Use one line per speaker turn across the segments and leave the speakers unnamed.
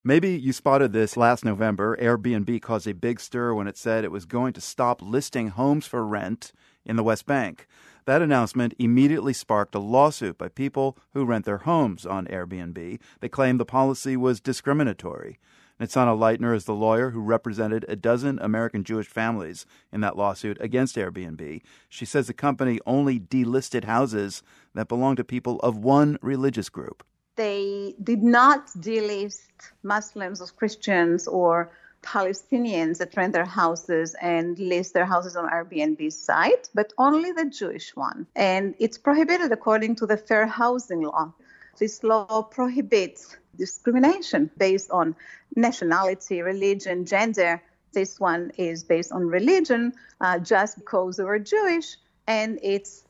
Maybe you spotted this last November. Airbnb caused a big stir when it said it was going to stop listing homes for rent in the West Bank. That announcement immediately sparked a lawsuit by people who rent their homes on Airbnb. They claimed the policy was discriminatory. Nitzana Leitner is the lawyer who represented a dozen American Jewish families in that lawsuit against Airbnb. She says the company only delisted houses that belong to people of one religious group.
They did not delist Muslims or Christians or Palestinians that rent their houses and list their houses on Airbnb's site, but only the Jewish one. And it's prohibited according to the Fair Housing Law. This law prohibits discrimination based on nationality, religion, gender. This one is based on religion just because they were Jewish, and it's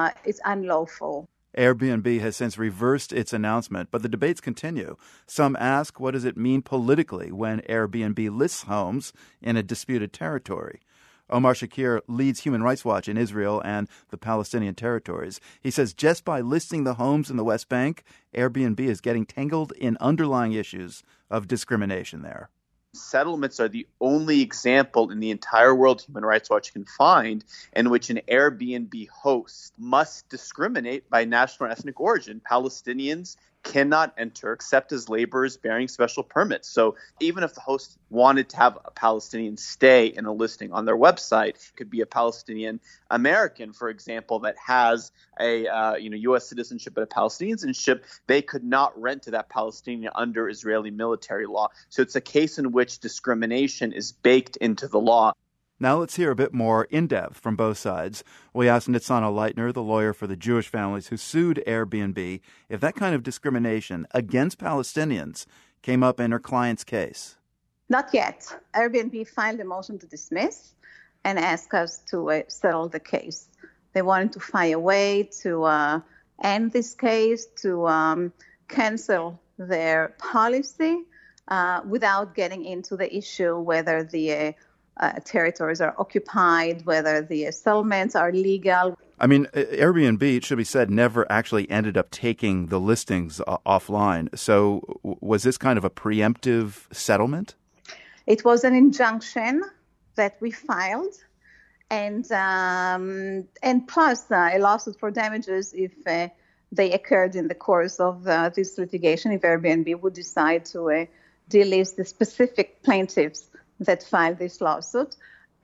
unlawful.
Airbnb has since reversed its announcement, but the debates continue. Some ask, what does it mean politically when Airbnb lists homes in a disputed territory? Omar Shakir leads Human Rights Watch in Israel and the Palestinian territories. He says just by listing the homes in the West Bank, Airbnb is getting tangled in underlying issues of discrimination there.
Settlements are the only example in the entire world Human Rights Watch can find in which an Airbnb host must discriminate by national or ethnic origin. Palestinians cannot enter except as laborers bearing special permits. So even if the host wanted to have a Palestinian stay in a listing on their website, it could be a Palestinian American, for example, that has a U.S. citizenship but a Palestinian citizenship, they could not rent to that Palestinian under Israeli military law. So it's a case in which discrimination is baked into the law.
Now let's hear a bit more in-depth from both sides. We asked Nitzana Leitner, the lawyer for the Jewish families who sued Airbnb, if that kind of discrimination against Palestinians came up in her client's case.
Not yet. Airbnb filed a motion to dismiss and asked us to settle the case. They wanted to find a way to end this case, to cancel their policy without getting into the issue whether the territories are occupied, whether the settlements are legal.
I mean, Airbnb, it should be said, never actually ended up taking the listings offline. So was this kind of a preemptive settlement?
It was an injunction that we filed, and plus a lawsuit for damages if they occurred in the course of this litigation, if Airbnb would decide to delist the specific plaintiffs that filed this lawsuit.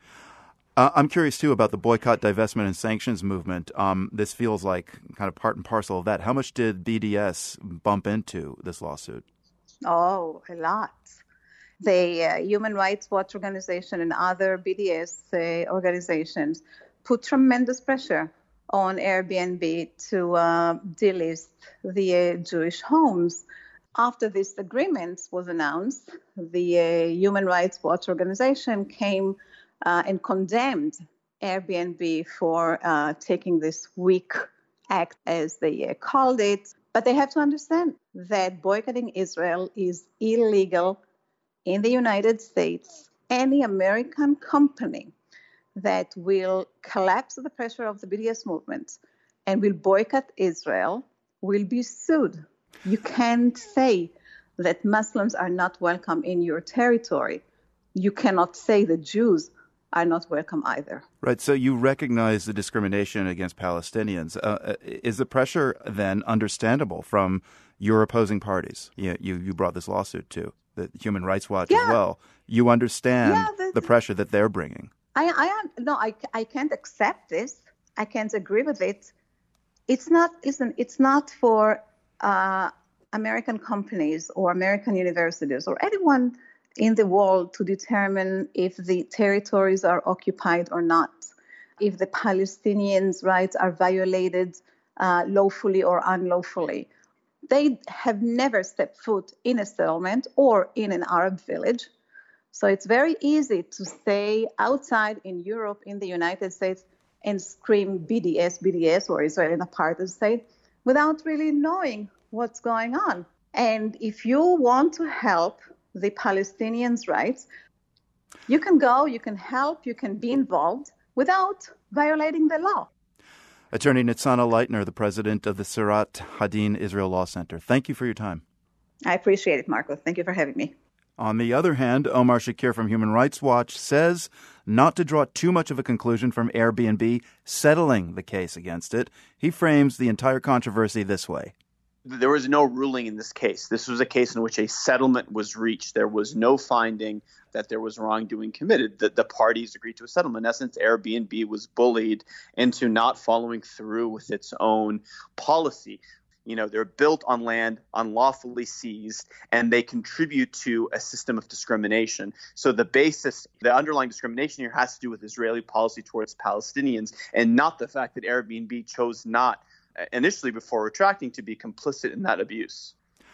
I'm curious, too, about the boycott, divestment, and sanctions movement. This feels like kind of part and parcel of that. How much did BDS bump into this lawsuit?
Oh, a lot. The Human Rights Watch organization and other BDS organizations put tremendous pressure on Airbnb to delist the Jewish homes. After this agreement was announced, the Human Rights Watch organization came and condemned Airbnb for taking this weak act, as they called it. But they have to understand that boycotting Israel is illegal in the United States. Any American company that will collapse the pressure of the BDS movement and will boycott Israel will be sued. You can't say that Muslims are not welcome in your territory. You cannot say that Jews are not welcome either.
Right. So you recognize the discrimination against Palestinians. Is the pressure then understandable from your opposing parties? You brought this lawsuit to the Human Rights Watch as well. You understand the pressure that they're bringing.
I can't accept this. I can't agree with it. It's not for American companies or American universities or anyone in the world to determine if the territories are occupied or not, if the Palestinians' rights are violated lawfully or unlawfully. They have never stepped foot in a settlement or in an Arab village. So it's very easy to stay outside in Europe, in the United States, and scream BDS or Israeli apartheid state without really knowing what's going on. And if you want to help the Palestinians' rights, you can go, you can help, you can be involved without violating the law.
Attorney Nitzana Leitner, the president of the Sirat Hadin Israel Law Center. Thank you for your time.
I appreciate it, Marco. Thank you for having me.
On the other hand, Omar Shakir from Human Rights Watch says not to draw too much of a conclusion from Airbnb settling the case against it. He frames the entire controversy this way.
There was no ruling in this case. This was a case in which a settlement was reached. There was no finding that there was wrongdoing committed. The parties agreed to a settlement. In essence, Airbnb was bullied into not following through with its own policy. They're built on land unlawfully seized, and they contribute to a system of discrimination. So the underlying discrimination here has to do with Israeli policy towards Palestinians, and not the fact that Airbnb chose not initially, before retracting, to be complicit in that abuse.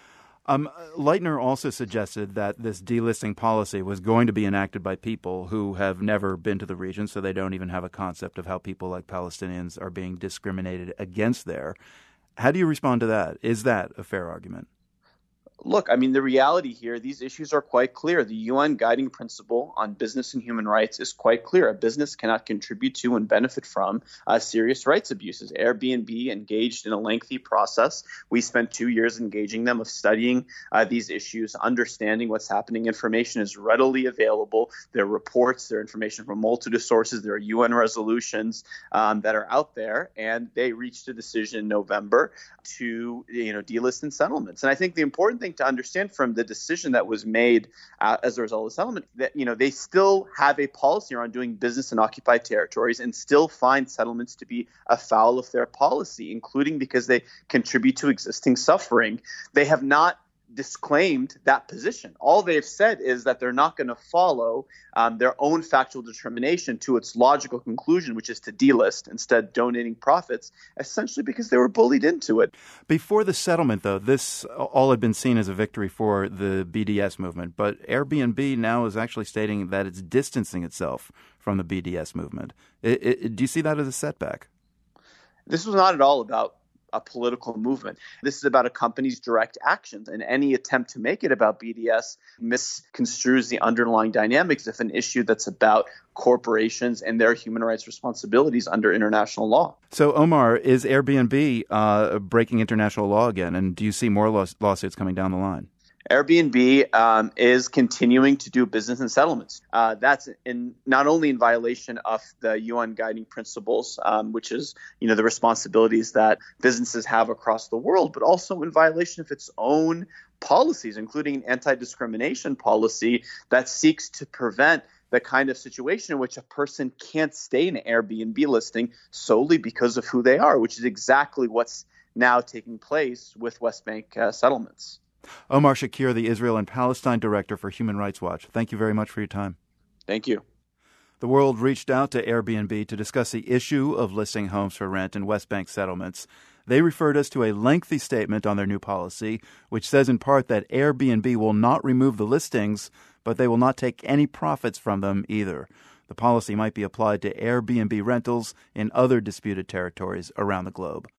Leitner also suggested that this delisting policy was going to be enacted by people who have never been to the region, so they don't even have a concept of how people like Palestinians are being discriminated against there. How do you respond to that? Is that a fair argument?
Look, the reality here, these issues are quite clear. The UN guiding principle on business and human rights is quite clear. A business cannot contribute to and benefit from serious rights abuses. Airbnb engaged in a lengthy process. We spent 2 years engaging them, of studying these issues, understanding what's happening. Information is readily available. There are reports, there are information from multitude of sources. There are UN resolutions that are out there, and they reached a decision in November to delist in settlements. And I think the important thing to understand from the decision that was made as a result of the settlement, that they still have a policy around doing business in occupied territories and still find settlements to be afoul of their policy, including because they contribute to existing suffering. They have not disclaimed that position. All they've said is that they're not going to follow their own factual determination to its logical conclusion, which is to delist, instead donating profits, essentially because they were bullied into it.
Before the settlement, though, this all had been seen as a victory for the BDS movement, but Airbnb now is actually stating that it's distancing itself from the BDS movement. Do you see that as a setback?
This was not at all about a political movement. This is about a company's direct actions, and any attempt to make it about BDS misconstrues the underlying dynamics of an issue that's about corporations and their human rights responsibilities under international law.
So, Omar, is Airbnb breaking international law again, and do you see more lawsuits coming down the line?
Airbnb is continuing to do business and settlements. That's not only in violation of the UN guiding principles, which is the responsibilities that businesses have across the world, but also in violation of its own policies, including an anti-discrimination policy that seeks to prevent the kind of situation in which a person can't stay in an Airbnb listing solely because of who they are, which is exactly what's now taking place with West Bank settlements.
Omar Shakir, the Israel and Palestine Director for Human Rights Watch. Thank you very much for your time.
Thank you.
The world reached out to Airbnb to discuss the issue of listing homes for rent in West Bank settlements. They referred us to a lengthy statement on their new policy, which says in part that Airbnb will not remove the listings, but they will not take any profits from them either. The policy might be applied to Airbnb rentals in other disputed territories around the globe.